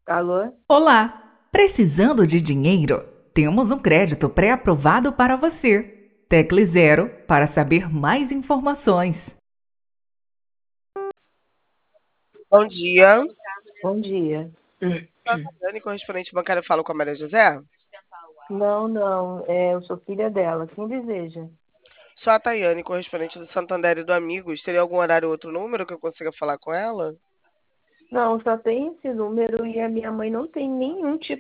Alô? Olá! Precisando de dinheiro? Temos um crédito pré-aprovado para você. Tecle zero para saber mais informações. Bom dia. Bom dia. Boa tarde, correspondente bancário, falo com a Maria José. Não, não, eu sou filha dela. Quem deseja? Sou a Tayane, correspondente do Santander e do Amigos. Teria algum horário ou outro número que eu consiga falar com ela? Não, só tem esse número e a minha mãe não tem nenhum tipo